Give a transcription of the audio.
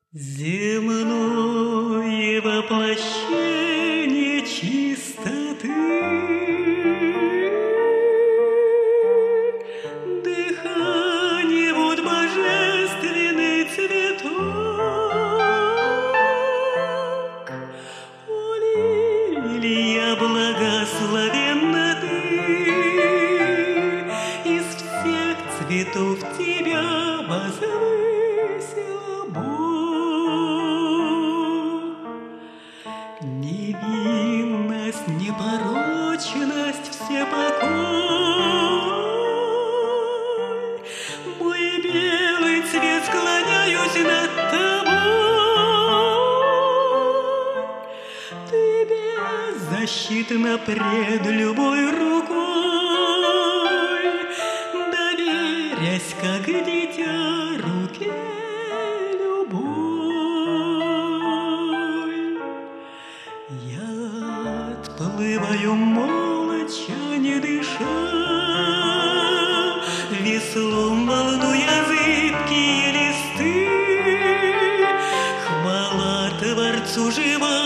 Земное воплощение чистоты, дыхание вот божественный цветок. О, лилия, благословенна ты, из всех цветов тебя возвысила Бог. Невинность, непорочность, все покой. Мой белый цвет, склоняюсь над тобой. Ты беззащитна пред любой рукой, доверясь, как дитя, руке любой. Я отплываю молча, не дыша, веслом волнуя зыбкие листы. Хвала Творцу жива